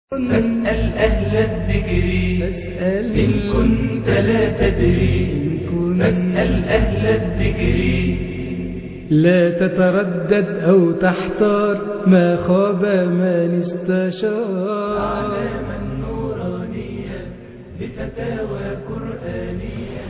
فاسأل أهل الذكر إن كنت لا تدري فاسأل أهل الذكر لا تتردد أو تحتار ما خاب من استشار علامة نورانية بفتاوى قرآنية.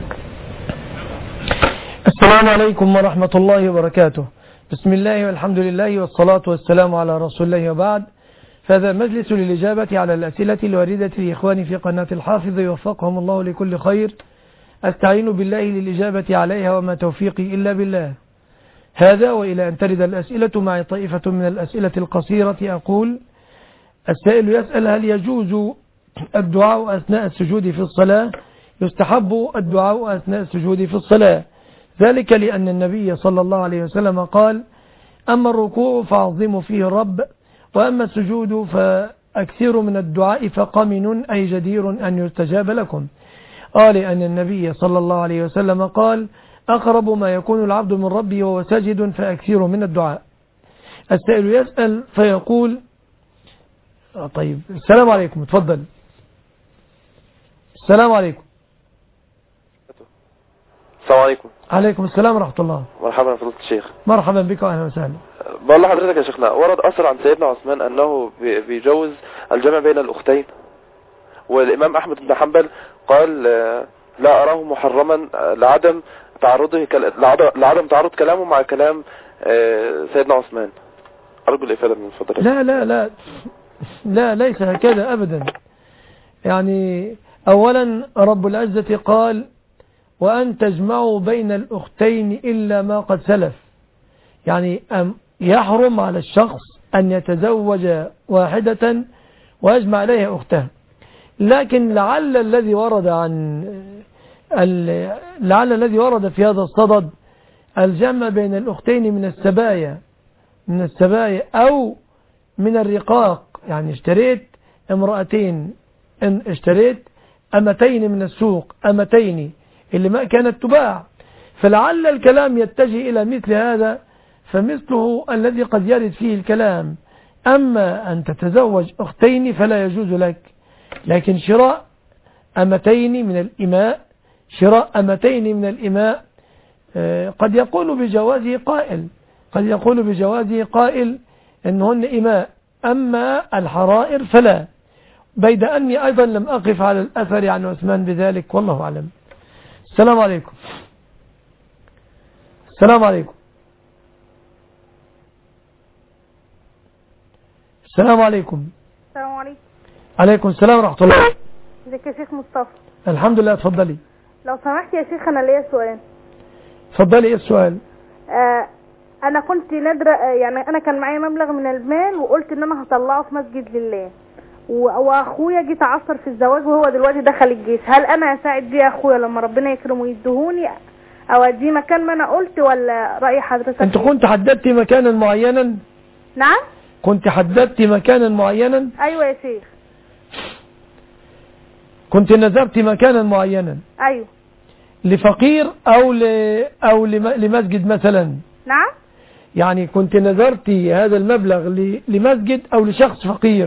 السلام عليكم ورحمة الله وبركاته. بسم الله والحمد لله والصلاة والسلام على رسول الله وبعد. فهذا مجلس للإجابة على الأسئلة الواردة لإخواني في قناة الحافظ يوفقهم الله لكل خير. أستعين بالله للإجابة عليها وما توفيقي إلا بالله. هذا وإلى أن ترد الأسئلة مع طائفة من الأسئلة القصيرة أقول: السائل يسأل: هل يجوز الدعاء أثناء السجود في الصلاة؟ يستحب الدعاء أثناء السجود في الصلاة، ذلك لأن النبي صلى الله عليه وسلم قال: أما الركوع فعظموا فيه الرب، وأما السجود فأكثر من الدعاء فقمن أي جدير أن يستجاب لكم. قال أن النبي صلى الله عليه وسلم قال: أقرب ما يكون العبد من ربه وهو ساجد فأكثر من الدعاء. السائل يسأل فيقول: طيب السلام عليكم، تفضل. السلام عليكم. السلام عليكم. عليكم السلام ورحمة الله. مرحبا فضيلة الشيخ. مرحبا بك وأهلا وسهلا. بقول لحضرتك يا شيخنا، ورد أثر عن سيدنا عثمان أنه بيجوز الجمع بين الأختين، والإمام أحمد بن حنبل قال لا أراه محرما لعدم تعارض كلامه مع كلام سيدنا عثمان. أرجو الإفادة من فضلك. لا لا لا لا ليس هكذا أبدا. يعني أولا رب العزة قال: وأن تجمعوا بين الأختين إلا ما قد سلف. يعني يحرم على الشخص أن يتزوج واحدة ويجمع إليها أختها. لكن لعل الذي ورد في هذا الصدد الجمع بين الأختين من السبايا أو من الرقاق. يعني اشتريت امرأتين، اشتريت أمتين من السوق، أمتين اللي ما كانت تباع، فلعل الكلام يتجه إلى مثل هذا، فمثله الذي قد يرد فيه الكلام. أما أن تتزوج أختين فلا يجوز لك، لكن شراء أمتين من الإماء قد يقول بجوازه قائل إنهن إماء، أما الحرائر فلا، بيد أني أيضا لم أقف على الأثر عن عثمان بذلك، والله أعلم. السلام عليكم. السلام عليكم. السلام عليكم. السلام عليكم. عليكم السلام ورحمة الله. ازيك يا شيخ مصطفى؟ الحمد لله. اتفضلي. لو سمحت يا شيخ، انا ليا سؤال. اتفضلي. ايه السؤال؟ انا كنت نادرة، يعني انا كان معايا مبلغ من المال وقلت ان انا هطلعه في مسجد لله، واخويا جه تعثر في الزواج وهو دلوقتي دخل الجيش. هل انا هساعد بيه اخويا لما ربنا يكرمه ويدهوني، او اديه مكان ما انا قلت، ولا رأي حضرتك؟ انت كنت حددتي مكانا معينا؟ نعم، كنت حددتي مكانا معينا؟ ايوه يا شيخ. كنت نذرتي مكانا معينا؟ ايوه. لفقير او لمسجد مثلا؟ نعم. يعني كنت نذرتي هذا المبلغ لمسجد او لشخص فقير؟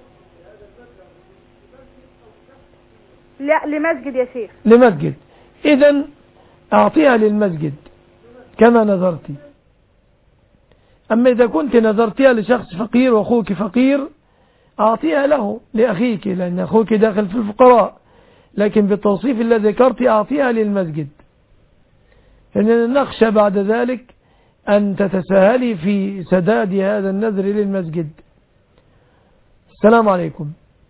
لا، لمسجد يا شيخ. لمسجد. اذا اعطيها للمسجد كما نذرتي. اما اذا كنت نذرتيها لشخص فقير واخوك فقير، اعطيها له، لاخيك، لان اخوك داخل في الفقراء، لكن بالتوصيف الذي ذكرت اعطيها للمسجد، لأننا نخشى بعد ذلك أن تتساهلي في سداد هذا النذر للمسجد. السلام عليكم.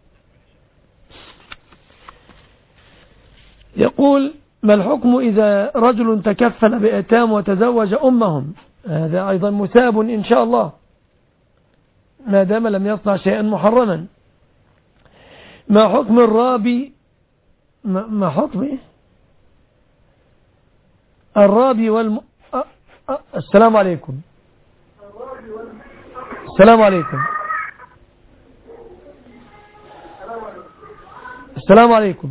يقول: ما الحكم إذا رجل تكفل بأيتام وتزوج أمهم؟ هذا أيضا مثاب إن شاء الله، ما دام لم يصنع شيئا محرما. ما حكم الرابي؟ ما حكم الرابي السلام عليكم. السلام عليكم. السلام عليكم.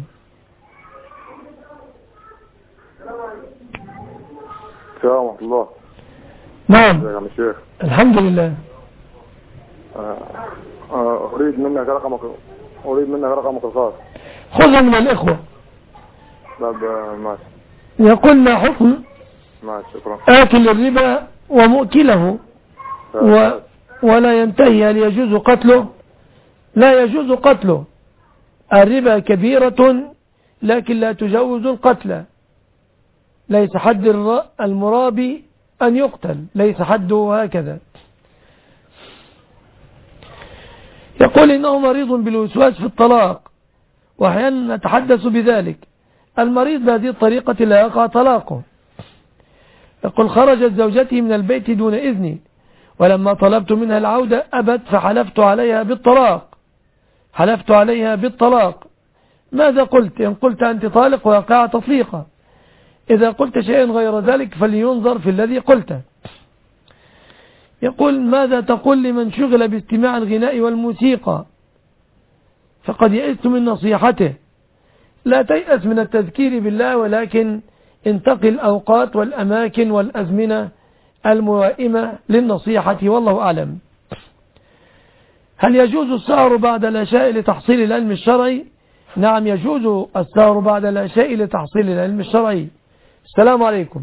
السلام ورحمة الله. نعم. يا الحمد لله. أريد منك رقمك أريد منك رقمك الخاص. خذه من الإخوة. طب ماشي. يقول ما حكم ماشي شكرا. آكل الربا ومؤكله ولا ينتهي، هل يجوز قتله؟ لا يجوز قتله. الربا كبيرة لكن لا تجوز القتل. ليس حد المرابي أن يقتل، ليس حده هكذا. يقول إنه مريض بالوسواس في الطلاق، وأحيانا نتحدث بذلك. المريض بهذه الطريقة لا يقع طلاقه. يقول خرجت زوجتي من البيت دون إذني، ولما طلبت منها العودة أبت، فحلفت عليها بالطلاق. حلفت عليها بالطلاق. ماذا قلت؟ إن قلت أنت طالق وقع تطليقا. إذا قلت شيئا غير ذلك فلينظر في الذي قلته. يقول ماذا تقول لمن شغل باستماع الغناء والموسيقى فقد يئست من نصيحته؟ لا تيأس من التذكير بالله، ولكن انتقل الأوقات والأماكن والأزمنة الملائمة للنصيحة، والله أعلم. هل يجوز السهر بعد العشاء لتحصيل العلم الشرعي؟ نعم يجوز السهر بعد العشاء لتحصيل العلم الشرعي. السلام عليكم.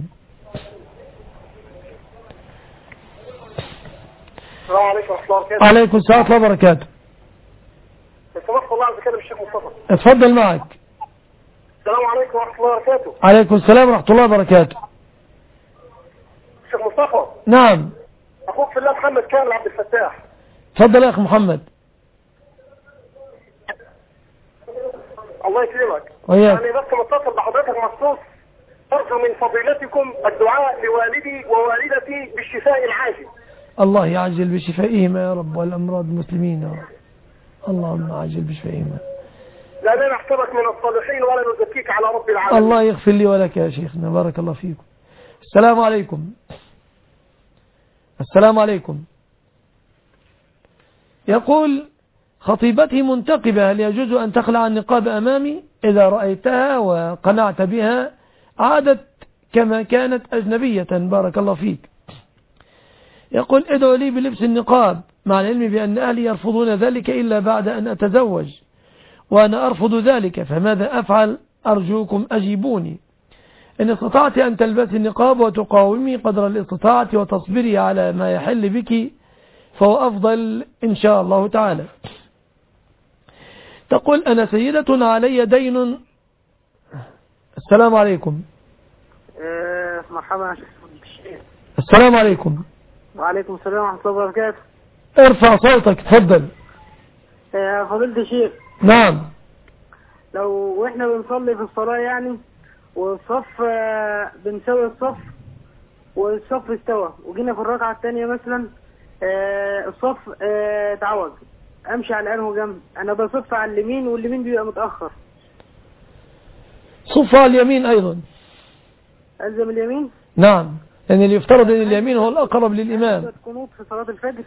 السلام عليكم ورحمة الله وبركاته. عليكم السلام ورحمة الله وبركاته. سمحت الله عز وجل بالشيخ مصطفى. اتفضل معك. السلام عليكم ورحمة الله وبركاته. عليكم السلام ورحمة الله وبركاته. شيخ مصطفى. نعم. أخوك في الله محمد كامل عبد الفتاح. تفضل يا أخي محمد. الله يكرمك. وياك. يعني بس متصل بحضرتك مخصوص، أرجو من فضيلتكم الدعاء لوالدي ووالدتي بالشفاء العاجل. الله يعجل بشفائهما يا رب، والأمراض المسلمين يا رب. اللهم عجل بشفائهما. لا نحسبك من الصالحين ولا نزكيك على رب العالمين. الله يغفر لي ولك يا شيخنا، بارك الله فيكم. السلام عليكم. السلام عليكم. يقول خطيبتي منتقبة، هل يجوز أن تخلع النقاب أمامي؟ إذا رأيتها وقنعت بها عادت كما كانت أجنبية، بارك الله فيك. يقول ادعو لي بلبس النقاب، مع العلم بأن أهلي يرفضون ذلك إلا بعد أن أتزوج، وأنا أرفض ذلك، فماذا أفعل؟ أرجوكم أجيبوني. إن استطعت أن تلبسي النقاب وتقاومي قدر الاستطاعة وتصبري على ما يحل بك فهو أفضل إن شاء الله تعالى. تقول أنا سيدة علي دين. السلام عليكم. مرحبا. السلام عليكم. وعليكم السلام ورحمة الله وبركاته. ارفع صوتك تفضل. فضيلة الشيخ. نعم. لو احنا بنصلي في الصلاة يعني، والصف بنسوي الصف والصف استوى، وجينا في الركعة الثانية مثلا الصف تعوج، امشي على انه جنب؟ انا بصف على اليمين واليمين بيبقى متأخر. صف على اليمين ايضا. الزم اليمين. نعم، لان اللي يفترض ان اليمين هو الاقرب للامام. قنوت في صلاة الفجر.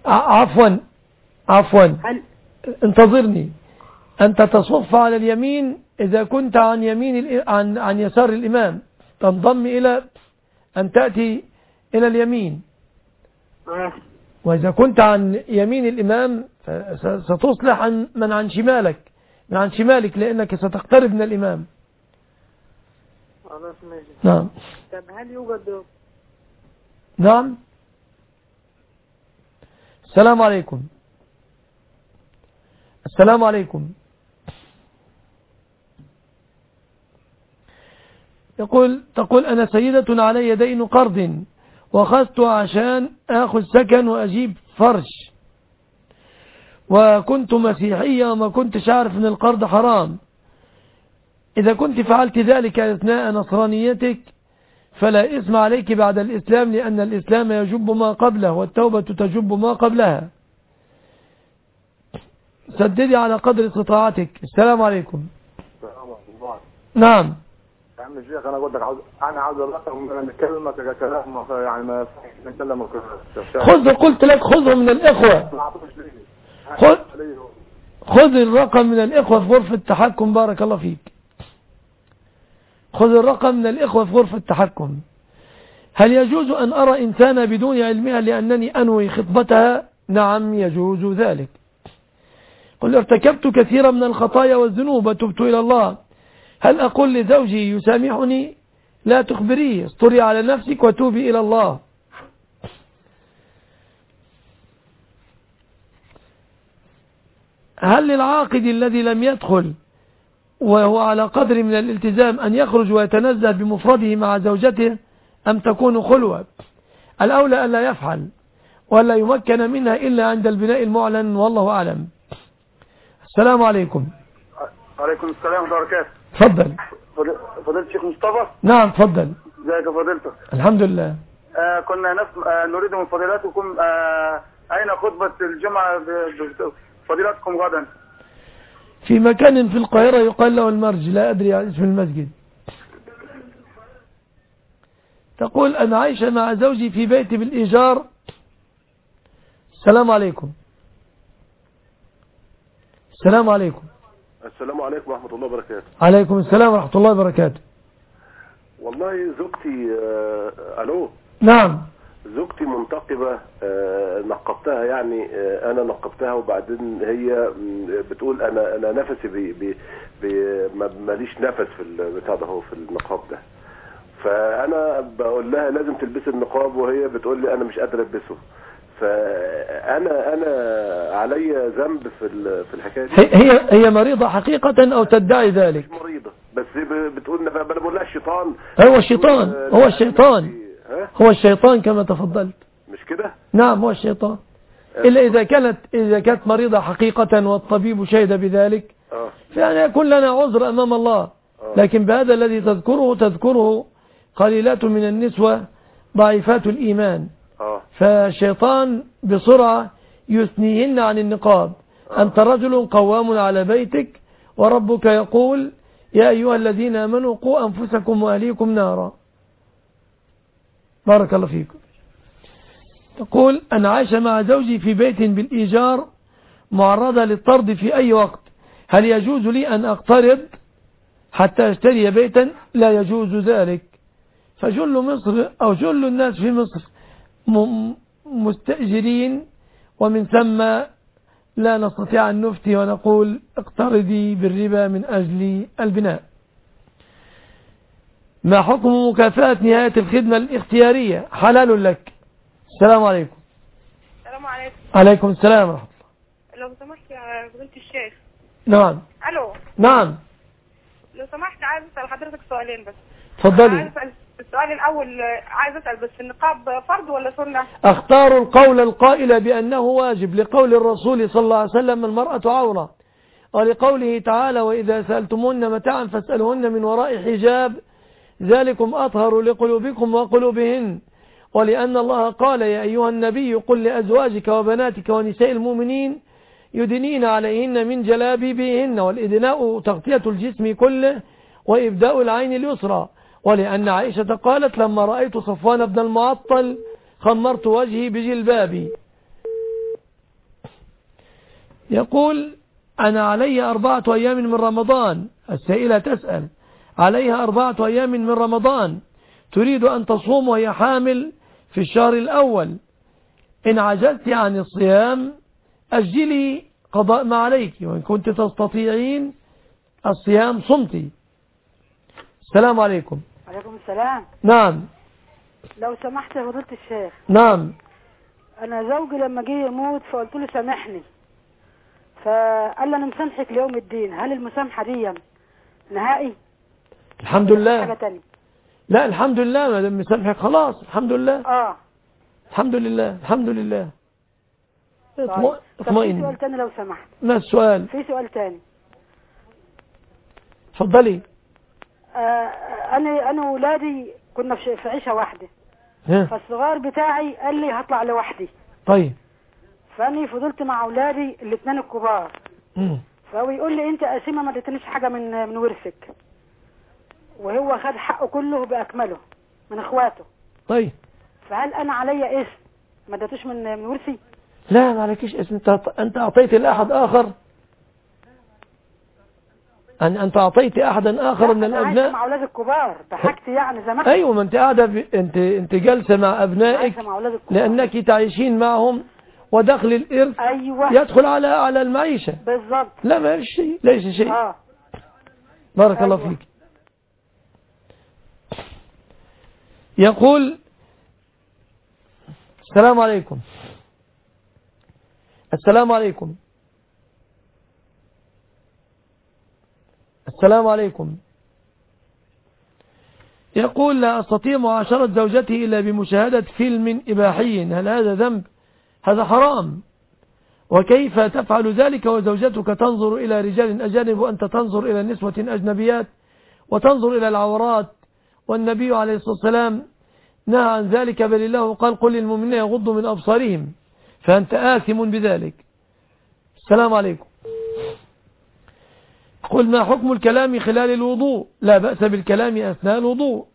عفوا انتظرني. انت تصف على اليمين اذا كنت عن يمين عن يسار الامام، تنضم الى ان تأتي الى اليمين. وإذا كنت عن يمين الإمام ستصلح من عن شمالك لأنك ستقترب من الإمام. نعم. طب هل يوجد؟ نعم. السلام عليكم. السلام عليكم. تقول أنا سيدة علي دين قرض وأخذته عشان أخذ سكن وأجيب فرش، وكنت مسيحية وما كنتش أعرف أن القرض حرام. إذا كنت فعلت ذلك أثناء نصرانيتك فلا إثم عليك بعد الإسلام، لأن الإسلام يجب ما قبله والتوبة تجب ما قبلها. سددي على قدر استطاعتك. السلام عليكم. نعم. يا عم الشيخ انا قلت لك انا عاوز نتكلمك كلام يعني ما نتكلم. قلت لك خذه من الإخوة. خذ الرقم من الإخوة في غرفة التحكم، بارك الله فيك. خذ الرقم من الإخوة في غرفة التحكم. هل يجوز أن أرى إنسانا بدون علمها لأنني أنوي خطبتها؟ نعم يجوز ذلك. قل ارتكبت كثيرا من الخطايا والذنوب وتبت إلى الله، هل أقول لزوجي يسامحني؟ لا تخبريه، استري على نفسك وتوبي إلى الله. هل للعاقد الذي لم يدخل وهو على قدر من الالتزام أن يخرج ويتنزه بمفرده مع زوجته أم تكون خلوة؟ الأولى ألا يفعل ولا يمكن منها إلا عند البناء المعلن، والله أعلم. السلام عليكم. عليكم السلام ورحمة الله وبركاته. تفضل. فضيلة الشيخ مصطفى. نعم تفضل. ازيك يا فضيلتك؟ الحمد لله. كنا نريد من فضيلتكم أين خطبة الجمعة فضيلتكم غدا؟ في مكان في القاهرة يقال له المرج، لا أدري عن اسم المسجد. تقول أنا عايشة مع زوجي في بيتي بالإيجار. السلام عليكم. السلام عليكم. السلام عليكم ورحمة الله وبركاته. عليكم السلام ورحمة الله وبركاته. والله زوجتي ألو. نعم. زوجتي منتقبة، نقبتها يعني، أنا نقبتها وبعدين هي بتقول أنا نفسي ماليش نفس في البتاع ده، هو في النقاب ده، فأنا بقول لها لازم تلبسي النقاب وهي بتقول لي أنا مش قادرة ألبسه، فأنا علي ذنب في الحكاية دي. هي مريضة حقيقة أو تدعي ذلك؟ مش مريضة بس بتقول أنا بقول لها الشيطان. هو الشيطان كما تفضلت. مش كده؟ نعم هو الشيطان، إلا إذا كانت مريضة حقيقة والطبيب شهد بذلك فيعني يكون لنا عذر أمام الله. لكن بهذا الذي تذكره قليلات من النسوة ضعيفات الإيمان، فالشيطان بسرعة يثنيهن عن النقاب. أنت رجل قوام على بيتك وربك يقول يا أيها الذين آمنوا قوا أنفسكم وأهليكم نارا. بارك الله فيكم. تقول أنا عايشة مع زوجي في بيت بالإيجار معرضة للطرد في أي وقت، هل يجوز لي أن أقترض حتى أشتري بيتا؟ لا يجوز ذلك، فجل مصر أو جل الناس في مصر مستأجرين، ومن ثم لا نستطيع أن نفتي ونقول اقترضي بالربا من أجل البناء. ما حكم مكافأة نهاية الخدمة الاختيارية؟ حلال لك. السلام عليكم. السلام عليكم. عليكم السلام ورحمة الله. لو سمحت يا فضيلة الشيخ. نعم. الو. نعم. لو سمحت عايز اسال حضرتك سؤالين بس. اتفضلي. عايز اسال السؤال الاول، عايز اسال بس النقاب فرض ولا سنه؟ اختار القول القائل بانه واجب لقول الرسول صلى الله عليه وسلم المرأة عورة، ولقوله تعالى واذا سألتمون متاعا فاسألوهن من وراء حجاب ذلكم أطهر لقلوبكم وقلوبهن، ولأن الله قال يا أيها النبي قل لأزواجك وبناتك ونساء المؤمنين يدنين عليهن من جلابيبهن، والإدناء تغطية الجسم كله وإبداء العين اليسرى، ولأن عائشة قالت لما رأيت صفوان بن المعطل خمرت وجهي بجلبابي. يقول أنا علي 4 أيام من رمضان، السائلة تسأل عليها 4 أيام من رمضان تريد أن تصوم وهي حامل في الشهر الأول، إن عجزت عن الصيام أجلي قضاء ما عليك، وإن كنت تستطيعين الصيام صمتي. السلام عليكم. عليكم السلام. نعم. لو سمحت يا فضيلة الشيخ. نعم. أنا زوجي لما جه يموت فقلت له سامحني، فقال لي أنا مسامحك ليوم الدين، هل المسامحة دي نهائي؟ الحمد لله. حاجة تانية؟ لا الحمد لله، ما دام مسامحك خلاص الحمد لله. الحمد لله الحمد لله. اطمئن. في سؤال تاني لو سمحت. ما السؤال؟ في سؤال تاني. اتفضلي. انا وولادي كنا في عيشه واحده، فالصغار بتاعي قال لي هطلع لوحدي. طيب. فاني فضلت مع اولادي الاثنين الكبار. فهو يقول لي انت قاسمه ما اديتنيش حاجه من ورثك، وهو خد حقه كله باكمله من اخواته. طيب. فهل انا عليا اسم ما اديتوش من ورثي؟ لا ما عليكيش اسم، انت اعطيت لاحد اخر، أنت أعطيت أحدا آخر من الأبناء. مع أولاد الكبار بحاجتي يعني زمان. أيوة، ما أنت قاعدة أنت جالسة مع أبنائك لأنك تعيشين معهم ودخل الإرث ايوه يدخل على المعيشة. بالظبط. لا ما فيش شيء، ليس شيء. بارك الله فيك. يقول السلام عليكم. السلام عليكم. السلام عليكم. يقول لا أستطيع معاشرة زوجتي إلا بمشاهدة فيلم إباحي، هل هذا ذنب؟ هذا حرام. وكيف تفعل ذلك وزوجتك تنظر إلى رجال أجانب وأنت تنظر إلى نسوة أجنبيات وتنظر إلى العورات، والنبي عليه الصلاة والسلام نهى عن ذلك، بل الله قال قل للمؤمنين يغضوا من أبصارهم، فأنت آثم بذلك. السلام عليكم. قل ما حكم الكلام خلال الوضوء؟ لا بأس بالكلام أثناء الوضوء.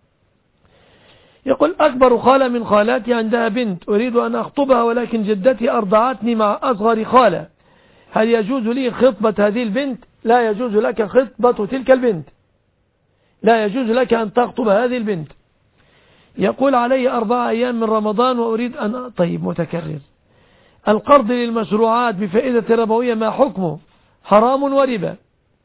يقول أكبر خالة من خالاتي عندها بنت أريد أن أخطبها، ولكن جدتي أرضعتني مع أصغر خالة، هل يجوز لي خطبة هذه البنت؟ لا يجوز لك خطبة تلك البنت، لا يجوز لك أن تخطب هذه البنت. يقول علي 4 أيام من رمضان وأريد أن طيب متكرر. القرض للمشروعات بفائدة ربوية ما حكمه؟ حرام وربا.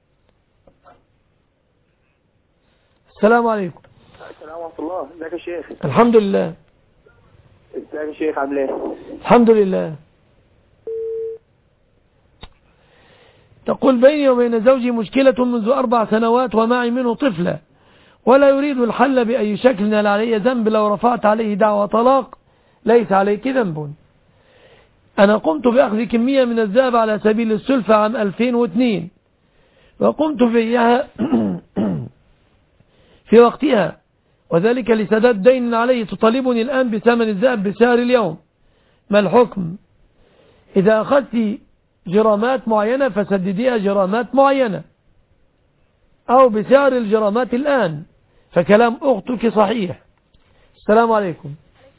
السلام عليكم. السلام ورحمة الله. ازيك يا شيخ؟ الحمد لله. ازيك يا شيخ عامل ايه؟ الحمد لله. تقول بيني وبين زوجي مشكلة منذ 4 سنوات ومعي منه طفلة ولا يريد الحل بأي شكل، هل علي ذنب لو رفعت عليه دعوى طلاق؟ ليس عليك ذنب. أنا قمت بأخذ كمية من الذهب على سبيل السلفة عام 2002 وقمت فيها في وقتها، وذلك لسداد دين عليه، تطالبني الآن بثمن الذهب بسعر اليوم، ما الحكم؟ إذا أخذت جرامات معينة فسدديها جرامات معينة أو بسعر الجرامات الآن، فكلام أختك صحيح. السلام عليكم.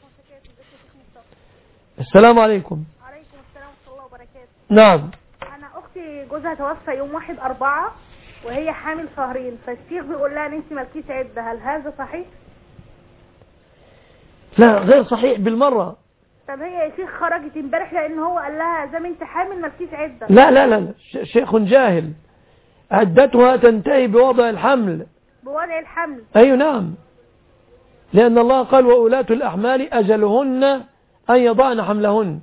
السلام عليكم. عليكم السلام ورحمة الله وبركاته. نعم. أنا أختي جوزها توفى يوم 1/4 وهي حامل شهرين، فالشيخ بيقول لها ان انت مالكيش عدة، هل هذا صحيح؟ لا غير صحيح بالمرة. طب هي يا شيخ خرجت امبارح لان هو قال لها زي ما انت حامل مالكيش عدة. لا لا لا شيخ جاهل، عدتها تنتهي بوضع الحمل. بوضع الحمل. أي نعم، لأن الله قال وأولاة الأحمال أجلهن أن يضعن حملهن.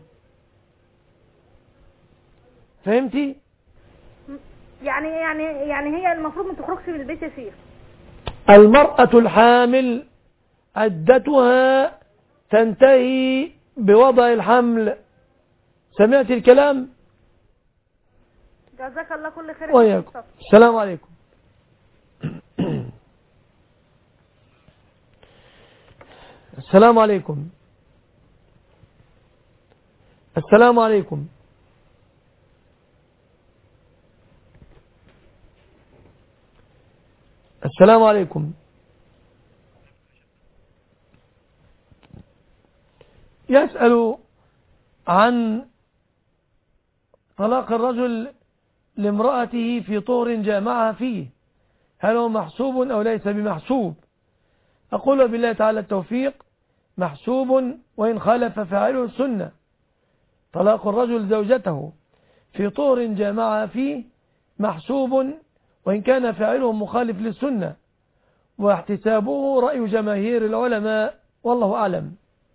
فهمتي؟ يعني هي المفروض ما تخرجش من البيت يا شيخ. المرأة الحامل عدتها تنتهي بوضع الحمل. سمعت الكلام؟ جزاك الله كل خير. وياكم. السلام عليكم. السلام عليكم. السلام عليكم. السلام عليكم. يسأل عن طلاق الرجل لامرأته في طهر جامعها فيه، هل هو محسوب أو ليس بمحسوب؟ أقول بالله تعالى التوفيق، محسوب وإن خالف فاعله السنة. طلاق الرجل زوجته في طهر جامعها فيه محسوب وإن كان فاعله مخالف للسنة، واحتسابه رأي جماهير العلماء والله أعلم.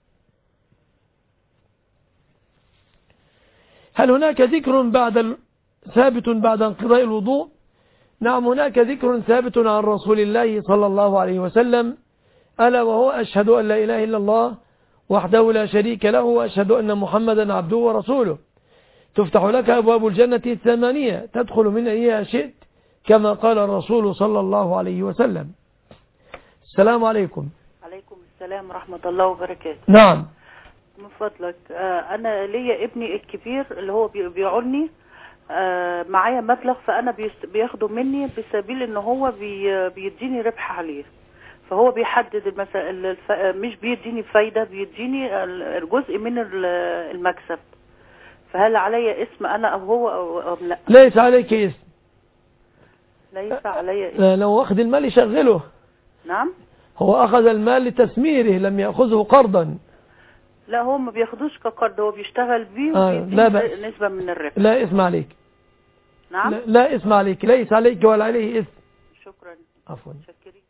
هل هناك ذكر ثابت بعد انقضاء الوضوء؟ نعم هناك ذكر ثابت عن رسول الله صلى الله عليه وسلم، ألا وهو أشهد أن لا إله إلا الله وحده لا شريك له وأشهد أن محمدا عبده ورسوله، تفتح لك أبواب الجنة 8 تدخل من أيها شئت كما قال الرسول صلى الله عليه وسلم. السلام عليكم. عليكم السلام ورحمة الله وبركاته. نعم. من فضلك أنا ليا ابني الكبير اللي هو بيعولني معايا مبلغ، فأنا بياخده مني بسبيل إن هو بيديني ربح عليه، فهو بيحدد مش بيديني فايدة، بيديني جزء من المكسب، فهل علي اسم أنا أو هو أو لا؟ ليس عليك اسم. ليس علي اسم. لو أخذ المال يشغله. نعم. هو أخذ المال لتثميره، لم يأخذه قرضا. لا هو ما بياخدوش كقرض، هو بيشتغل بيه لا بأس. نسبة من الربح. لا اسم عليك. نعم. لا اسم عليك، ليس عليك ولا عليه اسم. شكرا. عفوا. شكري.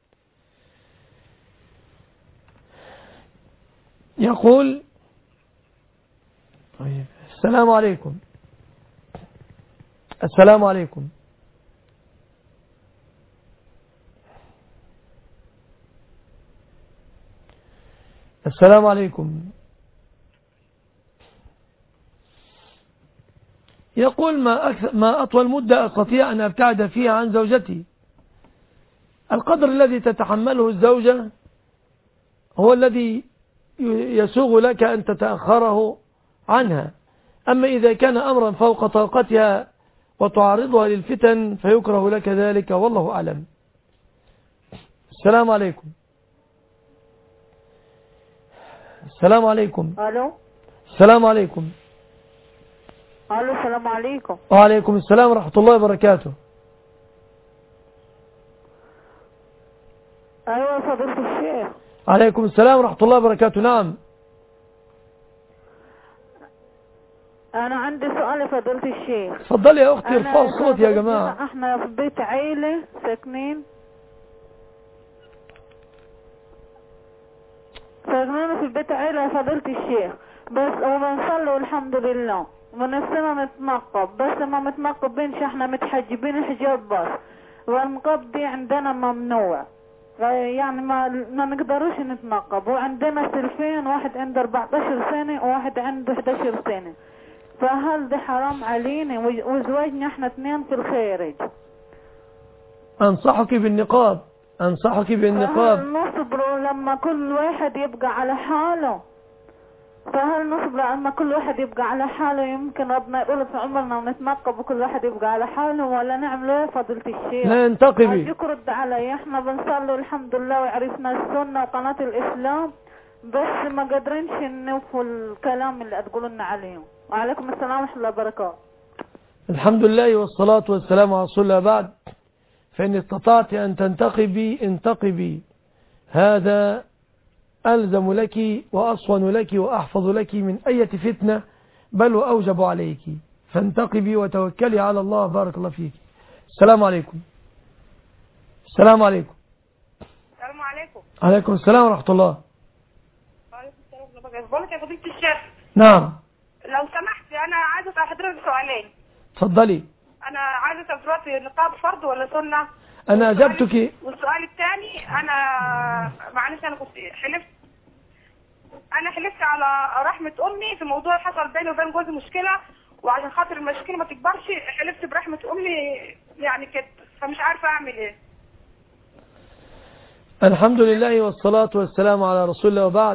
يقول طيب السلام عليكم. السلام عليكم. السلام عليكم. يقول ما أطول مدة أستطيع أن أبتعد فيها عن زوجتي. القدر الذي تتحمله الزوجة هو الذي يسوغ لك أن تتأخره عنها. أما إذا كان أمرا فوق طاقتها وتعرضها للفتن فيكره لك ذلك، والله أعلم. السلام عليكم. السلام عليكم. الو. السلام عليكم. الو السلام عليكم. وعليكم السلام ورحمة الله وبركاته. ايوه فضيلة الشيخ. عليكم السلام ورحمة الله وبركاته. نعم. انا عندي سؤال فضيلة الشيخ. تفضل يا اختي، ارفعوا الصوت يا جماعة. احنا في بيت عيلة ساكنين في البيت عيلة يا فضيلة الشيخ، بس وبنصلي والحمد لله ونفسنا نتنقب، بس ما متنقبينش، احنا متحجبين الحجاب بس، والنقاب دي عندنا ممنوع، يعني ما نقدروش نتنقب. وعندنا سلفين، واحد عنده 14 سنة وواحد عنده 11 سنة، فهل ده حرام علينا؟ وزواجنا احنا 2 في الخارج. أنصحك بالنقاب، أنصحك بالنقاب. فهل نصبر لما كل واحد يبقى على حاله؟ فهل نصبر لما كل واحد يبقى على حاله؟ يمكن ربنا يقول في عمرنا ونتنقب وكل واحد يبقى على حاله، ولا نعمل ايه فضيلة الشيخ؟ لا ينتقبي. أرجوك رد علي، احنا بنصلي الحمد لله وعرفنا السنة وقناة الإسلام، بس ما قادرينش نوفوا الكلام اللي تقولوا لنا عليه. وعليكم السلام ورحمة الله وبركاته. الحمد لله والصلاة والسلام على رسول الله. بعد، فإن استطعت أن تنتقبي انتقبي، هذا ألزم لك وأصون لك وأحفظ لك من أي فتنة، بل وأوجب عليك، فانتقبي وتوكلي على الله. بارك الله فيك. السلام عليكم. السلام عليكم. السلام عليكم. عليكم السلام ورحمة الله. وعليكم السلام ورحمة الله. بقول لك يا فضيلة الشيخ. نعم. لو سمحت أنا عايزة أسأل حضرتك سؤالين. اتفضلي. أنا عايزة أسأل دلوقتي النقاب فرض ولا سنة؟ أنا أجبتك. والسؤال الثاني، أنا معلش أنا كنت حلفت على رحمة أمي في موضوع حصل بيني وبين جوزي مشكلة، وعشان خاطر المشكلة ما تكبرش حلفت برحمة أمي يعني كده، فمش عارفة أعمل إيه. الحمد لله والصلاة والسلام على رسول الله. وبعد،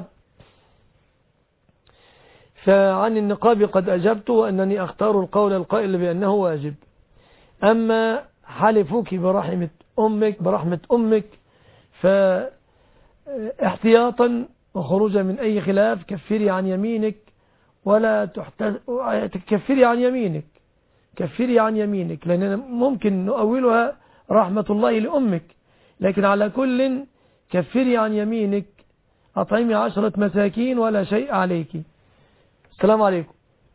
فعن النقاب قد أجبت، وأنني أختار القول القائل بأنه واجب. أما حلفك برحمة أمك فاحتياطا وخروجا من أي خلاف كفري عن يمينك، ولا تكفري عن يمينك، كفري عن يمينك، لأننا ممكن نؤولها رحمة الله لأمك، لكن على كل كفري عن يمينك، أطعمي 10 مساكين ولا شيء عليك. السلام عليكم.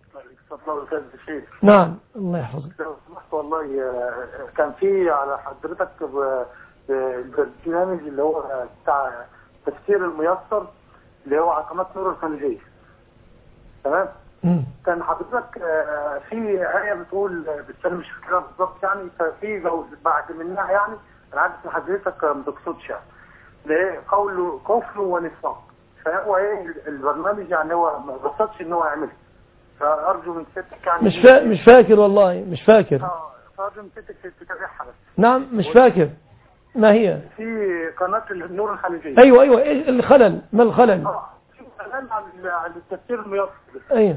نعم الله يحفظك. والله كان في على حضرتك البرنامج اللي هو بتاع تفسير الميسر اللي هو على قناة نور الخليجية، تمام؟ كان حضرتك في آية بتقول، بس أنا مش فاكرها بالظبط يعني، ففي لو بعد منها يعني أنا عارف إن حضرتك ما تقصدش يعني، اللي قوله كفر ونفاق، فهو إيه البرنامج يعني هو ما قصدش إن هو يعملها، فأرجو من ستك يعني مش فاكر والله، مش فاكر. فأرجو من ستك تتابعها بس. نعم مش فاكر. ما هي؟ في قناة النور الخليجية. أيوة إيه الخلل؟ ما الخلل؟ في خلل على التفسير الميسر. أيوة.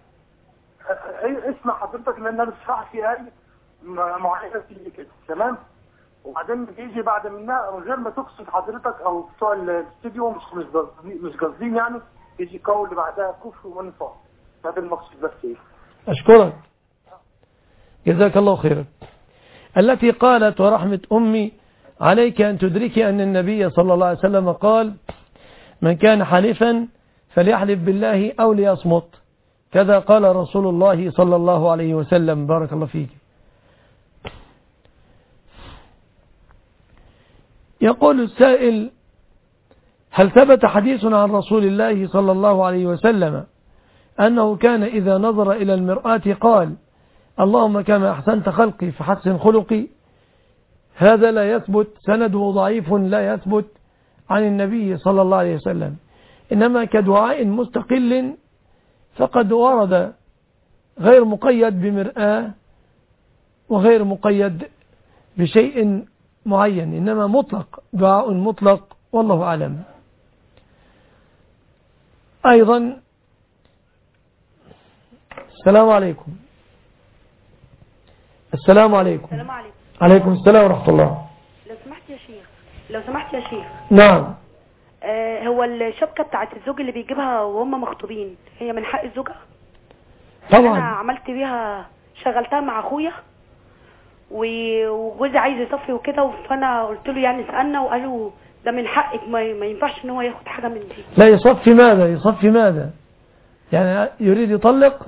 اسمع حضرتك، لأن أنا بشرح في آية معينة تيجي كده، تمام؟ وبعدين بيجي بعد منها من غير ما تقصد حضرتك أو بتوع الاستوديو مش قاصدين يعني، يجي قول بعدها كفر ونفاق. هذا المقصود بس إيه؟ أشكرك، جزاك الله خيرا. التي قالت ورحمة أمي عليك أن تدركي أن النبي صلى الله عليه وسلم قال: من كان حالفا فليحلف بالله أو ليصمت. كذا قال رسول الله صلى الله عليه وسلم. بارك الله فيك. يقول السائل: هل ثبت حديث عن رسول الله صلى الله عليه وسلم أنه كان إذا نظر إلى المرآة قال: اللهم كما أحسنت خلقي فحسن خلقي؟ هذا لا يثبت، سنده ضعيف لا يثبت عن النبي صلى الله عليه وسلم، إنما كدعاء مستقل فقد ورد، غير مقيد بمرآة وغير مقيد بشيء معين، إنما مطلق، دعاء مطلق، والله أعلم. أيضا السلام عليكم. السلام عليكم. السلام عليكم. عليكم السلام ورحمة الله. لو سمحت يا شيخ، لو سمحت يا شيخ. نعم. هو الشبكة بتاعت الزوج اللي بيجيبها وهم مخطوبين هي من حق الزوجة؟ طبعا. أنا عملت بيها، شغلتها مع أخويا وجوزي عايز يصفي وكده، فأنا قلت له يعني اسألنا، وقالوا ده من حقك، ما ينفعش ان هو ياخد حاجة من دي. لا يصفي ماذا؟ يصفي ماذا؟ يعني يريد يطلق؟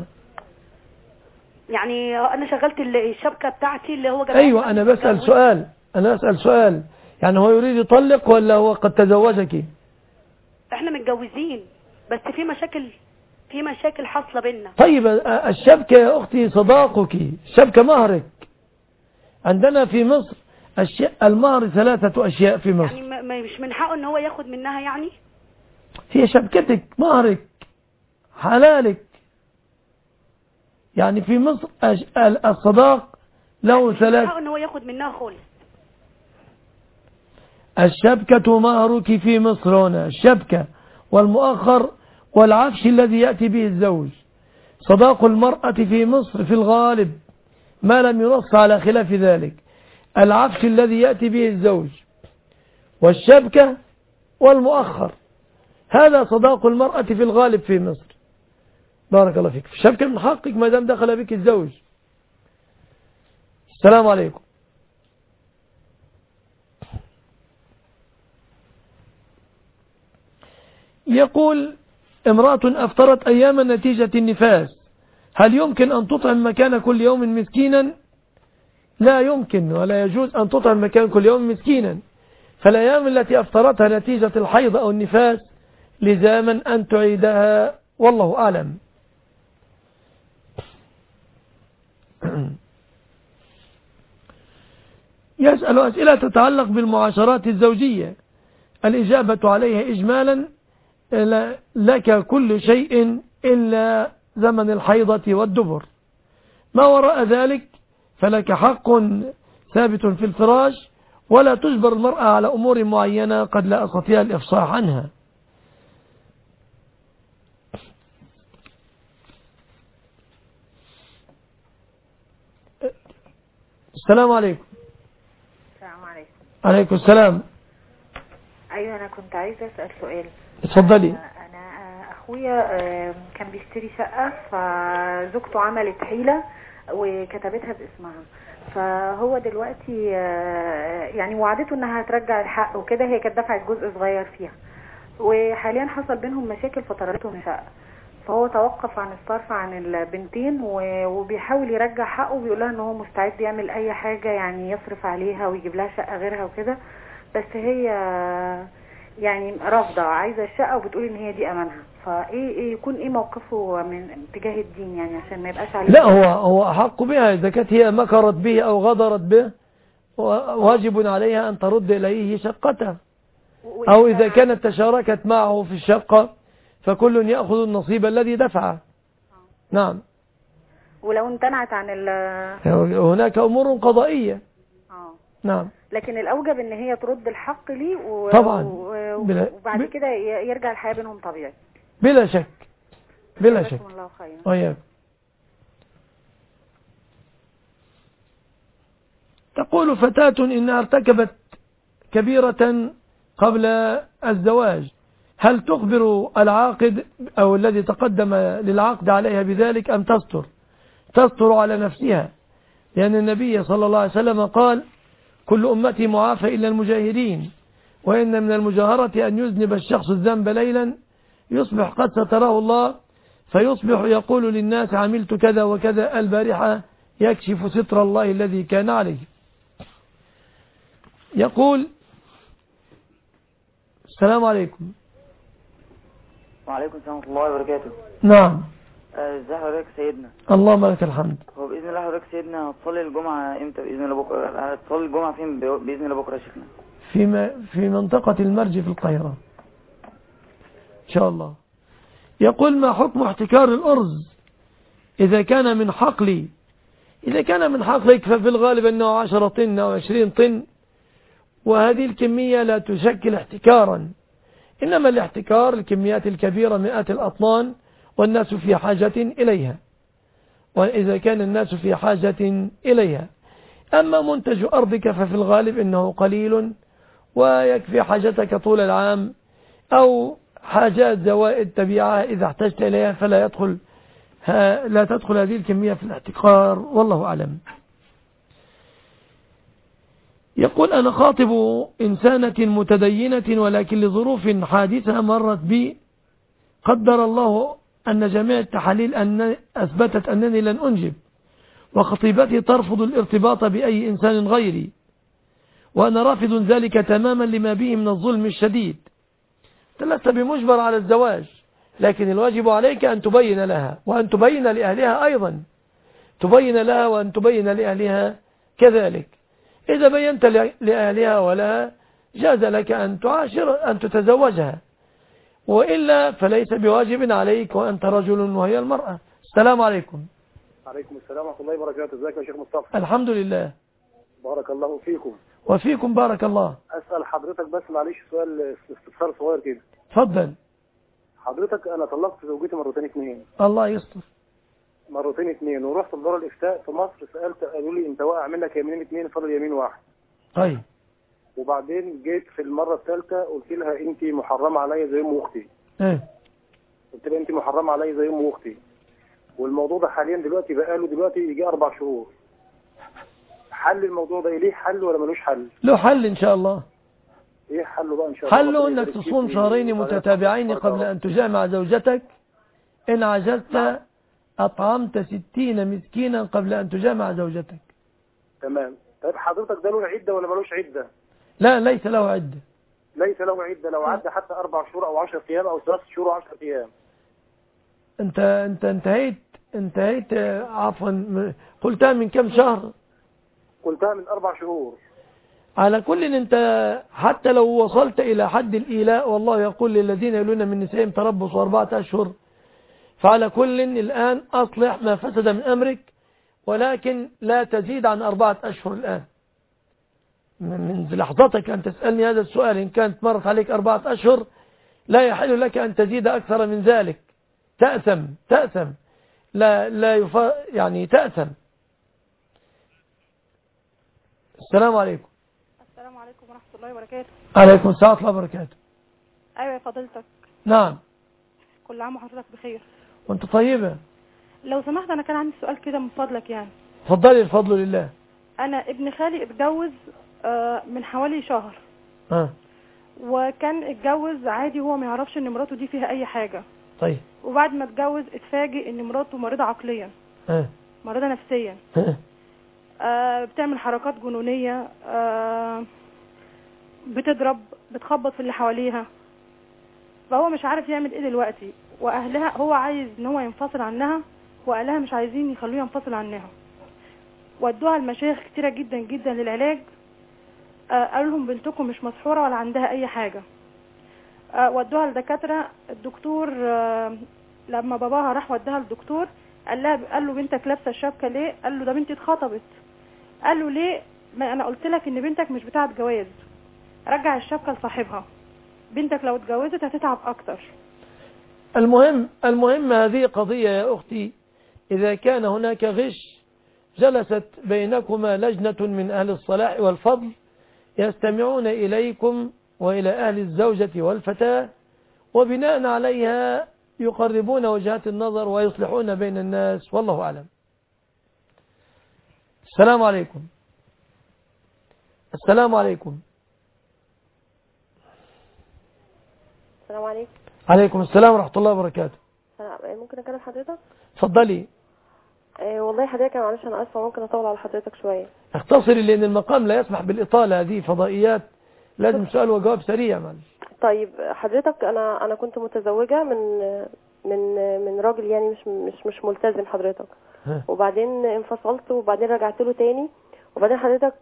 يعني أنا شغلت الشبكة بتاعتي اللي هو جابها. أيوة، أنا بسأل سؤال، أنا أسأل سؤال، يعني هو يريد يطلق ولا هو قد تزوجك؟ احنا متجوزين بس في مشاكل حاصلة بينا. طيب الشبكة يا أختي صداقك، الشبكة مهرك. عندنا في مصر المهر 3 أشياء في مصر. يعني مش من حقه ان هو ياخد منها يعني؟ هي شبكتك، مهرك، حلالك. يعني في مصر الصداق له 3. مش من حقه ان هو ياخد منها خالص. الشبكة مهرك في مصر هنا، الشبكة والمؤخر والعفش الذي يأتي به الزوج. صداق المرأة في مصر في الغالب ما لم ينص على خلاف ذلك العفش الذي يأتي به الزوج والشبكة والمؤخر، هذا صداق المرأة في الغالب في مصر. بارك الله فيك. الشبكة من حقك ما دام دخل بك الزوج. السلام عليكم. يقول: امرأة أفطرت أياما نتيجة النفاس، هل يمكن أن تطعم مكان كل يوم مسكينا؟ لا يمكن ولا يجوز أن تطعم مكان كل يوم مسكينا، فالأيام التي أفطرتها نتيجة الحيض أو النفاس لزاما أن تعيدها، والله أعلم. يسأل أسئلة تتعلق بالمعاشرات الزوجية، الإجابة عليها إجمالا: لك كل شيء إلا زمن الحيضة والدبر، ما وراء ذلك فلك حق ثابت في الفراش، ولا تجبر المرأة على أمور معينة قد لا أستطيع الإفصاح عنها. السلام عليكم. السلام عليكم. عليكم السلام. ايوه، انا كنت عايزه اسال سؤال. اتفضلي. انا اخويا كان بيشتري شقه، فزوجته عملت حيله وكتبتها باسمها، فهو دلوقتي يعني وعدته انها هترجع الحق وكده، هي كانت دفعت جزء صغير فيها، وحاليا حصل بينهم مشاكل فطردتهم الشقه، فهو توقف عن الصرف عن البنتين وبيحاول يرجع حقه، وبيقول لها ان هو مستعد يعمل اي حاجه يعني يصرف عليها ويجيب لها شقه غيرها وكده، بس هي يعني رافضه، عايزه الشقه وبتقول ان هي دي امانها، فايه يكون ايه موقفه من اتجاه الدين يعني عشان ما يبقاش عليه؟ لا، هو احق بها، اذا كانت هي مكرت به او غدرت به واجب عليها ان ترد اليه شقته، او اذا كانت تشاركت معه في الشقه فكل يأخذ النصيب الذي دفعه. نعم. ولو امتنعت عن هناك أمور قضائية. نعم. لكن الأوجب ان هي ترد الحق لي طبعا. وبعد كده يرجع الحياة بينهم طبيعي. بلا شك. بلا شك. الله خير. طيب. تقول فتاة إنها ارتكبت كبيرة قبل الزواج، هل تخبر العاقد أو الذي تقدم للعقد عليها بذلك أم تستر على نفسها؟ لأن النبي صلى الله عليه وسلم قال: كل أمتي معافى إلا المجاهرين، وإن من المجاهرة أن يذنب الشخص الذنب ليلا يصبح قد ستراه الله، فيصبح يقول للناس عملت كذا وكذا البارحة، يكشف ستر الله الذي كان عليه. يقول السلام عليكم. وعليكم السلام ورحمة الله وبركاته. نعم. ازي حضرتك سيدنا؟ اللهم لك الحمد. هو بإذن الله حضرتك سيدنا هتصلي الجمعة امتى بإذن الله؟ بكرة هتصلي الجمعة فين بإذن الله بكرة يا شيخنا؟ في منطقة المرج في القاهرة إن شاء الله. يقول ما حكم احتكار الأرز إذا كان من حقلي؟ إذا كان من حقلك ففي الغالب أنه 10 طن أو 20 طن، وهذه الكمية لا تشكل احتكارا، إنما الاحتكار الكميات الكبيرة مئات الأطنان والناس في حاجة إليها، وإذا كان الناس في حاجة إليها. أما منتج أرضك ففي الغالب إنه قليل ويكفي حاجتك طول العام، أو حاجات زوائد تبيعها إذا احتجت إليها، فلا لا تدخل هذه الكمية في الاحتكار، والله أعلم. يقول أنا خاطب إنسانة متدينة ولكن لظروف حادثة مرت بي قدر الله أن جميع التحاليل أثبتت أنني لن أنجب، وخطيبتي ترفض الارتباط بأي إنسان غيري، وأنا رافض ذلك تماما لما به من الظلم الشديد. لست بمجبر على الزواج، لكن الواجب عليك أن تبين لها وأن تبين لأهلها أيضا، تبين لها وأن تبين لأهلها كذلك. إذا بينت لأهلها ولها جاز لك أن تعاشر أن تتزوجها، وإلا فليس بواجب عليك وأنت رجل وهي المرأة. السلام عليكم. عليكم السلام ورحمة الله وبركاته. ازيك يا شيخ مصطفى؟ الحمد لله. بارك الله فيكم. وفيكم بارك الله. أسأل حضرتك بس معلش سؤال استفسار صغير كده. اتفضل. حضرتك أنا طلقت زوجتي مرتين اتنين. الله يستر. مرتين اتنين، ورحت لدار الإفتاء في مصر سألت، قالوا لي أنت واقع منك يمين اتنين فاضل يمين واحد. طيب. وبعدين جيت في المرة الثالثة قلت لها أنت محرمة عليا زي أم أختي. قلت لها أنت محرمة عليا زي أم أختي. والموضوع ده حاليا دلوقتي بقاله يجي 4 شهور. حل الموضوع ده ليه حل ولا ملوش حل؟ له حل إن شاء الله. ايه حله بقى ان شاء الله؟ حله انك تصوم شهرين متتابعين قبل ان تجامع زوجتك. ان عجزت اطعمت 60 مسكينا قبل ان تجامع زوجتك. تمام. طيب حضرتك ده له عدة ولا ملوش عدة؟ لا ليس له عدة. ليس له عدة لو عدى حتى 4 شهور او 10 ايام او 3 شهور و10 ايام. انت انتهيت عفوا قلتها من كم شهر؟ قلتها من 4 شهور. على كل انت حتى لو وصلت الى حد الإيلاء، والله يقول للذين يلون من نسائهم تربص 4 أشهر، فعلى كل الآن أصلح ما فسد من أمرك، ولكن لا تزيد عن 4 أشهر الآن. من لحظتك أن تسألني هذا السؤال إن كانت مرت عليك 4 أشهر لا يحل لك أن تزيد أكثر من ذلك. تأثم يعني تأثم. السلام عليكم. السلام عليكم ورحمة الله وبركاته. عليكم السلام ورحمة الله وبركاته. أيوة يا فضيلتك. نعم. كل عام وحضرتك بخير. وانت طيبة. لو سمحت أنا كان عندي سؤال كده من فضلك يعني. اتفضلي. الفضل لله. أنا ابن خالي اتجوز من حوالي شهر. وكان اتجوز عادي، هو ما يعرفش ان مراته دي فيها أي حاجة. طيب. وبعد ما اتجوز اتفاجئ ان مراته مريضة عقليا. مريضة نفسيا. بتعمل حركات جنونية، بتضرب، بتخبط في اللي حواليها. فهو مش عارف يعمل ايه دلوقتي، واهلها هو عايز ان هو ينفصل عنها، واهلها مش عايزين يخلوه ينفصل عنها. ودوها المشايخ كتيرة جدا جدا للعلاج. قالوا لهم بنتكم مش مسحورة ولا عندها اي حاجة. ودوها لدكاترة. الدكتور لما باباها راح وداها للدكتور قال له بنتك لابسه الشبكه ليه؟ قال له ده بنتي اتخطبت. قال له ليه؟ ما انا قلت لك ان بنتك مش بتاعه جواز، رجع الشبكه لصاحبها، بنتك لو اتجوزت هتتعب اكتر. المهم هذه قضية يا اختي، اذا كان هناك غش جلست بينكما لجنة من اهل الصلاح والفضل يستمعون اليكم والى اهل الزوجة والفتاة، وبناء عليها يقربون وجهات النظر ويصلحون بين الناس، والله أعلم. السلام عليكم. السلام عليكم. السلام عليكم. عليكم السلام ورحمة الله وبركاته. ممكن اكلم حضرتك؟ اتفضلي. والله حضرتك معلش انا اسفه، ممكن اطول على حضرتك شويه. اختصري لان المقام لا يسمح بالاطاله، هذه فضائيات لازم سؤال وجواب سريع. معلش. طيب حضرتك انا كنت متزوجه من راجل يعني مش ملتزم حضرتك، وبعدين انفصلت وبعدين رجعت له تاني، وبعدين حضرتك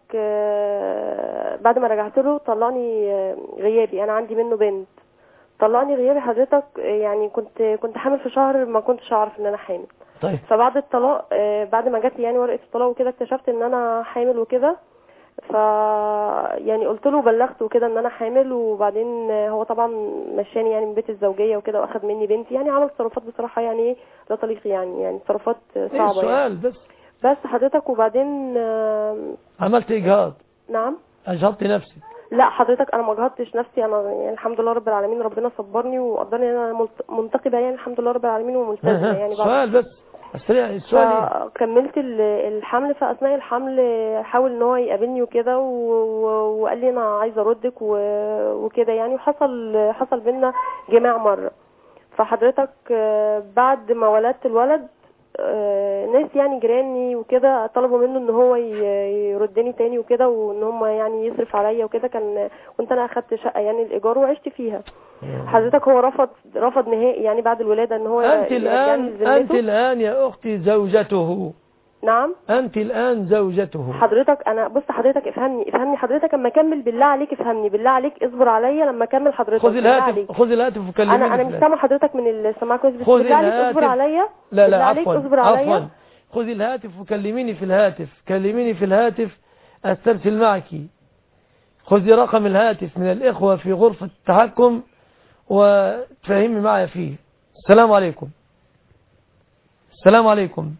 بعد ما رجعت له طلعني غيابي، انا عندي منه بنت، طلعني غيابي حضرتك. يعني كنت حامل في شهر ما كنتش اعرف ان انا حامل. طيب. فبعد الطلاق بعد ما جات لي يعني ورقه الطلاق وكده اكتشفت ان انا حامل وكده، ف يعني قلت له بلغت وكده ان انا حامل، وبعدين هو طبعا مشاني يعني من بيت الزوجيه وكده واخد مني بنتي، يعني عمل تصرفات بصراحه يعني لا تليق، يعني تصرفات صعبه. السؤال يعني. بس حضرتك وبعدين عملت اجهاض؟ نعم. اجهضت نفسك؟ لا حضرتك انا ما اجهضتش نفسي، انا يعني الحمد لله رب العالمين ربنا صبرني وقدرني، انا منتقبه يعني الحمد لله رب العالمين وملتزمه يعني. سؤال بس السؤال كملت الحمل، فاثناء الحمل حاول ان هو يقابلني وكده وقال لي انا عايزه اردك وكده يعني، وحصل بينا جماع مره. فحضرتك بعد ما ولدت الولد ناس يعني جيراني وكده طلبوا منه ان هو يردني تاني وكده، وان هم يعني يصرف عليا وكده. كنت انا اخدت شقه يعني الايجار وعشت فيها. حضرتك هو رفض نهائي يعني بعد الولاده ان هو انت الان يا اختي زوجته. نعم. انت الان زوجته. حضرتك انا بص حضرتك افهمني حضرتك اما اكمل بالله عليك، افهمني بالله عليك، اصبر عليا لما اكمل حضرتك. خذ الهاتف وكلميني. انا مش سامع حضرتك من السماعه كويس، بس بالله عليك اصبر عليا. لا عفوا. خذ الهاتف وكلميني في الهاتف، كلميني في الهاتف استرسل معك. خذي رقم الهاتف من الاخوه في غرفه التحكم وتفهمي معي فيه. السلام عليكم. السلام عليكم.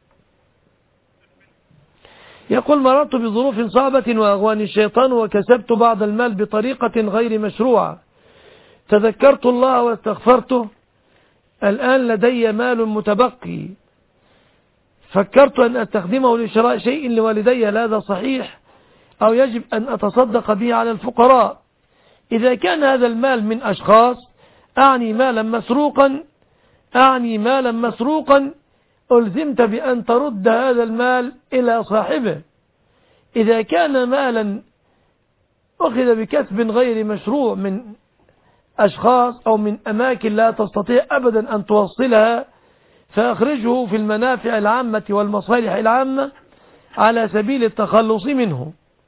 يقول مررت بظروف صعبة وأغواني الشيطان وكسبت بعض المال بطريقة غير مشروعة، تذكرت الله واستغفرته، الآن لدي مال متبقي، فكرت أن أستخدمه لشراء شيء لوالدي، هل هذا صحيح أو يجب أن أتصدق به على الفقراء؟ إذا كان هذا المال من أشخاص أعني مالا مسروقا ألزمت بأن ترد هذا المال إلى صاحبه. إذا كان مالا أخذ بكسب غير مشروع من أشخاص أو من أماكن لا تستطيع أبدا أن توصلها، فأخرجه في المنافع العامة والمصالح العامة على سبيل التخلص منه.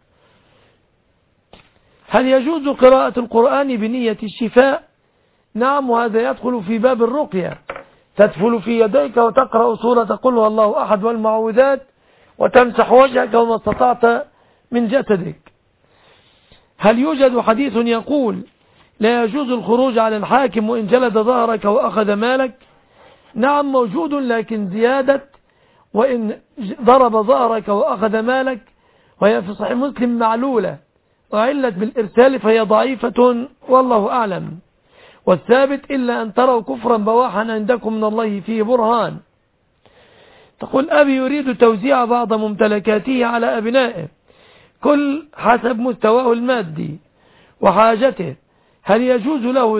هل يجوز قراءة القرآن بنية الشفاء؟ نعم، وهذا يدخل في باب الرقية. تدفل في يديك وتقرأ سورة قل هو الله أحد والمعوذات وتمسح وجهك وما استطعت من جسدك. هل يوجد حديث يقول لا يجوز الخروج على الحاكم وإن جلد ظهرك وأخذ مالك؟ نعم موجود، لكن زيادة وإن ضرب ظهرك وأخذ مالك وهي في صحيح مسلم معلولة وعلت بالإرسال فهي ضعيفة والله أعلم. والثابت إلا أن تروا كفرا بواحا عندكم من الله فيه برهان. تقول أبي يريد توزيع بعض ممتلكاته على أبنائه كل حسب مستواه المادي وحاجته، هل يجوز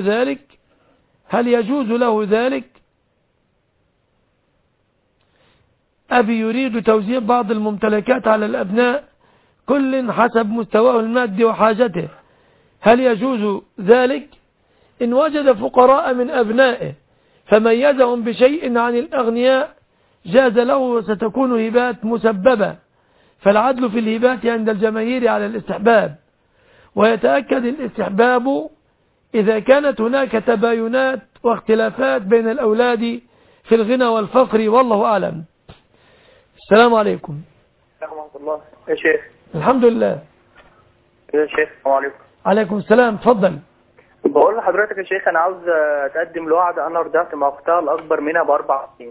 له ذلك؟ أبي يريد توزيع بعض الممتلكات على الأبناء كل حسب مستواه المادي وحاجته، هل يجوز ذلك؟ إن وجد فقراء من أبنائه فميزهم بشيء عن الأغنياء جاز له، وستكون هبات مسببة، فالعدل في الهبات عند الجماهير على الاستحباب، ويتأكد الاستحباب إذا كانت هناك تباينات واختلافات بين الأولاد في الغنى والفقر، والله أعلم. السلام عليكم. ورحمة الله. يا شيخ. الحمد لله. يا شيخ السلام عليكم. عليكم السلام، تفضل. بقول لحضرتك يا شيخ أنا عاوز أتقدم لواحدة أنا رضعت مع أختها الأكبر منها ب4 سنين.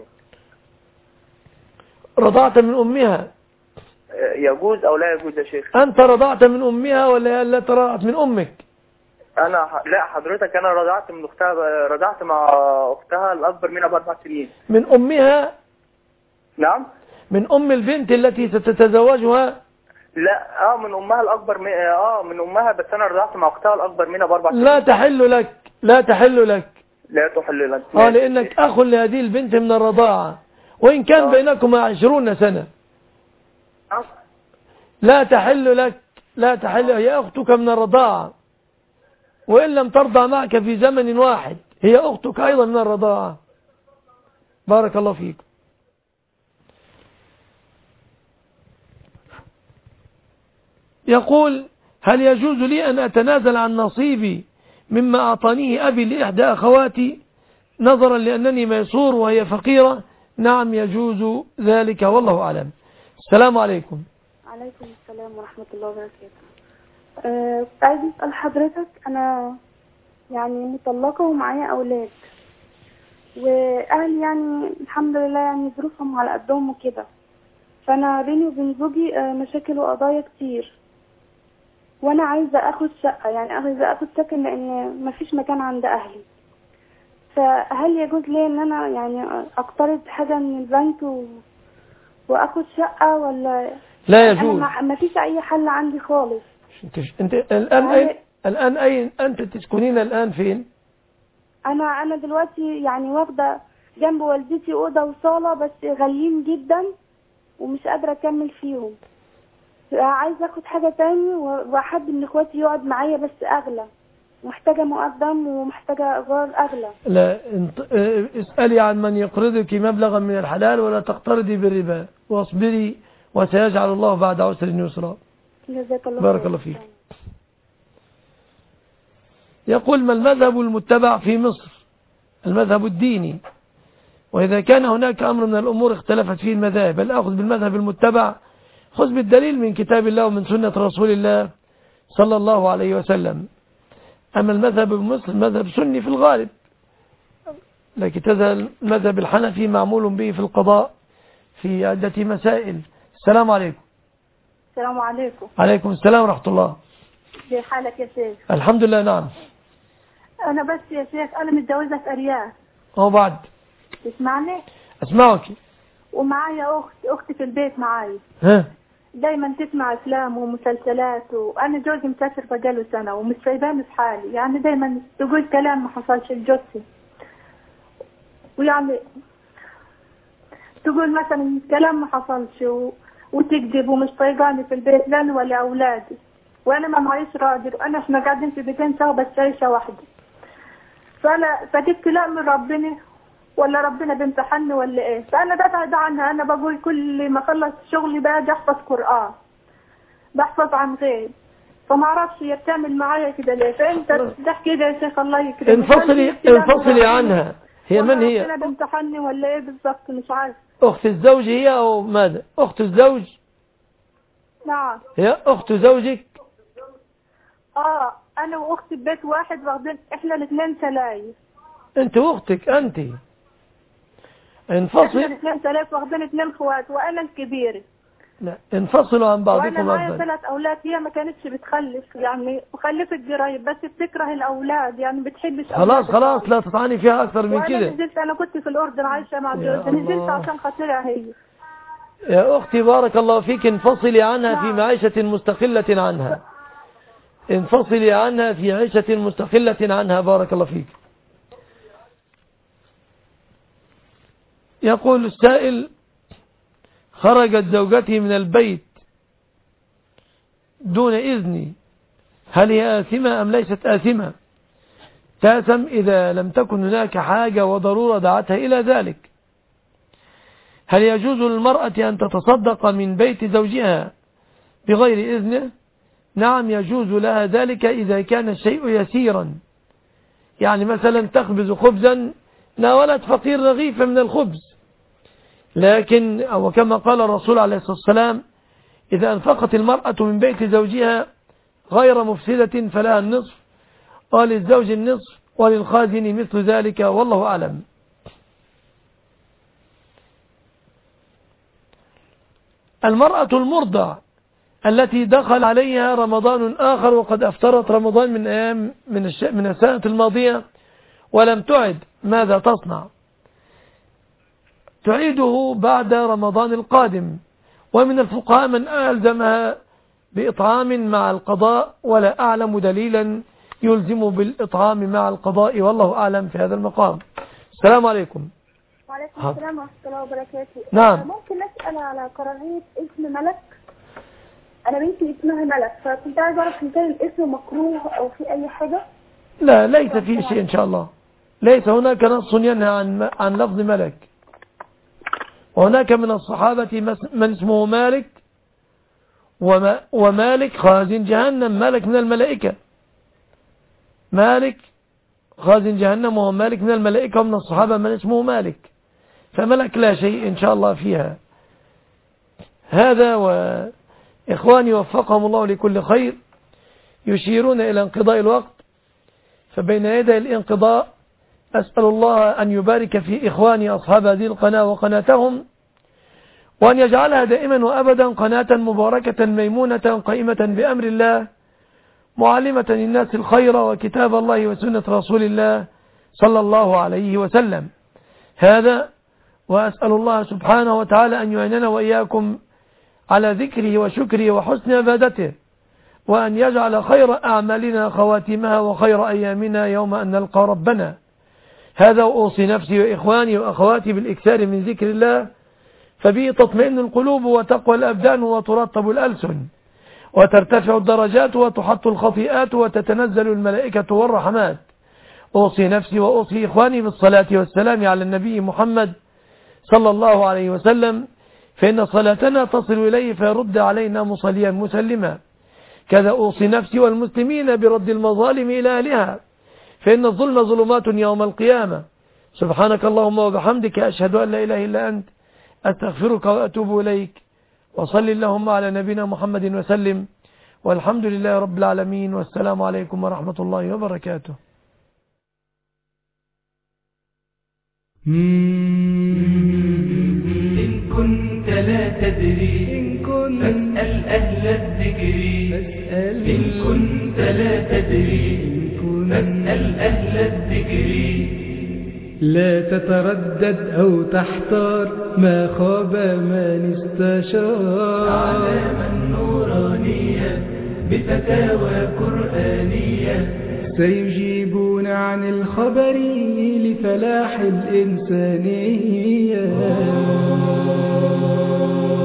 رضعت من أمها؟ يجوز أو لا يجوز يا شيخ؟ أنت رضعت من أمها ولا لا رضعت من أمك؟ لا حضرتك أنا رضعت من أختها، رضعت مع أختها الأكبر منها ب4 سنين. من أمها؟ نعم. من أم البنت التي ستتزوجها؟ لا من أمها الأكبر من أمها، بس أنا رضعت مع أختها الأكبر منها ب4 سنين. لا تحل لك لا تحل لك. لأنك أخ لهذه البنت من الرضاعة، وإن كان بينكما 20 سنة لا تحل لك، لا تحل، هي أختك من الرضاعة، وإن لم ترضى معك في زمن واحد هي أختك أيضا من الرضاعة. بارك الله فيك. يقول: هل يجوز لي أن أتنازل عن نصيبي مما أعطانيه أبي لإحدى أخواتي نظرا لأنني ميسور وهي فقيرة؟ نعم يجوز ذلك والله أعلم. السلام عليكم. عليكم السلام ورحمة الله وبركاته. عايز أسأل حضرتك، أنا يعني مطلقة ومعايا أولاد، وأهلي يعني الحمد لله يعني ظروفهم على قدهم وكده، فأنا بيني وبين زوجي مشاكل وقضايا كتير، وأنا عايزة أخد شقة، يعني عايزة أخد سكن لأن مفيش مكان عند أهلي. فهل يجوز لي إن أنا يعني أقترض حاجة من البنك وأخد شقة، ولا لا يجوز؟ مفيش أي حل عندي خالص. أنت الآن أين أنت تسكنين الآن فين؟ أنا دلوقتي يعني واخدة جنب والدتي أوضة وصالة، بس غاليين جدا ومش قادرة أكمل فيهم. عايزة أخد حاجة تاني، وأحب إن إخواتي يقعد معايا بس أغلى، محتاجة مقدم ومحتاجة إيجار أغلى. لا، اسألي عن من يقرضك مبلغا من الحلال ولا تقترضي بالربا، واصبري وسيجعل الله بعد عسر يسرا. جزاك الله. بارك الله فيك. يقول: ما المذهب المتبع في مصر؟ المذهب الديني، وإذا كان هناك أمر من الأمور اختلفت فيه المذاهب، بل أخذ بالمذهب المتبع، خذ بالدليل من كتاب الله ومن سنة رسول الله صلى الله عليه وسلم. أما المذهب بمصر مذهب سني في الغالب، لكن هذا المذهب الحنفي معمول به في القضاء في عدة مسائل. السلام عليكم. السلام عليكم. عليكم السلام ورحمة الله. كيف حالك يا شيخ؟ الحمد لله. نعم. أنا بس يا شيخ أنا متجوزة في أرياف. بعد تسمعني؟ أسمعك. ومعايا أختي في البيت معايا. دايما تسمع أفلام ومسلسلات، وأنا جوزي مسافر بقاله سنة ومش سايباني في حالي، يعني دايما تقول كلام ما حصلش لجوزي، ويعني تقول مثلا كلام ما حصلش وتكذب ومش طايقاني في البيت لا أنا ولا أولادي، وأنا ما معيش راجل، وأنا إحنا قاعدين في بيتين سوا بس عيشة واحدة. فأنا فجبت لا من ربنا ولا ربنا بيمتحني ولا ايه؟ فانا ببعد عنها، انا بقول كل ما اخلص شغلي باجي احفظ قرآن، بحفظ عن غير، فما اعرفش هي بتعمل معايا كده ليه؟ فانت تحكي كده يا شيخ الله يكرمك. انفصلي عنها. هي من هي؟ ربنا بيمتحني ولا ايه بالظبط مش عارف. اخت الزوج هي او ماذا؟ اخت الزوج؟ نعم. هي اخت زوجك؟ انا واختي ببيت واحد واخدين احنا الاثنين سلايف. انت واختك انت انفصل. احنا الاثنين ثلاث واخدين 2 اخوات وانا الكبيرة. لا انفصلوا عن بعضكم. وانا معايا 3 اولاد، هي ما كانتش بتخلف، يعني وخلفت قريب بس بتكره الاولاد، يعني بتحبش. خلاص لا تطعني فيها اكثر من كده. انا كنت في الاردن عايشة مع جوزي، نزلت عشان خاطرها هي. يا اختي بارك الله فيك، انفصلي عنها في معيشة مستقلة عنها. انفصلي عنها في عيشة مستقلة عنها. بارك الله فيك. يقول السائل: خرجت زوجتي من البيت دون إذني، هل هي آثمة أم ليست آثمة؟ تأثم إذا لم تكن هناك حاجة وضرورة دعتها إلى ذلك. هل يجوز للمرأة أن تتصدق من بيت زوجها بغير إذنه؟ نعم يجوز لها ذلك إذا كان الشيء يسيرا، يعني مثلا تخبز خبزا ناولت فقير رغيفا من الخبز، لكن أو كما قال الرسول عليه الصلاة والسلام: إذا أنفقت المرأة من بيت زوجها غير مفسدة فلها النصف، وللزوج النصف وللخازن مثل ذلك، والله أعلم. المرأة المرضع التي دخل عليها رمضان آخر وقد أفطرت رمضان من أيام من السنة الماضية ولم تعد، ماذا تصنع؟ تعيده بعد رمضان القادم، ومن الفقهاء من ألزمها بإطعام مع القضاء، ولا أعلم دليلا يلزم بالإطعام مع القضاء، والله أعلم في هذا المقام. السلام عليكم. وعليكم السلام ورحمة الله وبركاته. نعم. ممكن أسأل على كراهية اسم ملك؟ أنا بنتي اسمها ملك، فكنت عايز أعرف إن كان الاسم مكروه أو في أي حاجة؟ لا، ليس فيه شيء إن شاء الله. ليس هناك نص ينهى عن لفظ ملك. وهناك من الصحابة من اسمه مالك، ومالك خازن جهنم، مالك من الملائكة. مالك خازن جهنم وهو مالك من الملائكة، ومن الصحابة من اسمه مالك، فملك لا شيء إن شاء الله فيها. هذا، وإخواني وفقهم الله لكل خير يشيرون إلى انقضاء الوقت، فبين يدي الانقضاء أسأل الله أن يبارك في إخواني أصحاب هذه القناة وقناتهم، وأن يجعلها دائما وأبدا قناة مباركة ميمونة قائمة بأمر الله، معلمة الناس الخير وكتاب الله وسنة رسول الله صلى الله عليه وسلم. هذا، وأسأل الله سبحانه وتعالى أن يعيننا وإياكم على ذكره وشكره وحسن عبادته، وأن يجعل خير أعمالنا خواتمها وخير أيامنا يوم أن نلقى ربنا. هذا، وأوصي نفسي وإخواني وأخواتي بالإكثار من ذكر الله، فبه تطمئن القلوب وتقوى الأبدان وترطب الألسن وترتفع الدرجات وتحط الخطيئات وتتنزل الملائكة والرحمات. أوصي نفسي وأوصي إخواني بالصلاة والسلام على النبي محمد صلى الله عليه وسلم، فإن صلاتنا تصل إليه فيرد علينا مصليا مسلما. كذا أوصي نفسي والمسلمين برد المظالم إلى أهلها، فإن الظلم ظلمات يوم القيامة. سبحانك اللهم وبحمدك، أشهد أن لا إله إلا أنت، أستغفرك وأتوب إليك. وصل اللهم على نبينا محمد وسلم، والحمد لله رب العالمين، والسلام عليكم ورحمة الله وبركاته. إن كنت لا تدري فاسأل أهل الذكر. إن كنت لا تدري فاسأل أهل الذكر. لا تتردد أو تحتار، ما خاب من استشار. أعلاما نورانية بفتاوى قرآنية، سيجيبون عن الخبر لفلاح الإنسانية.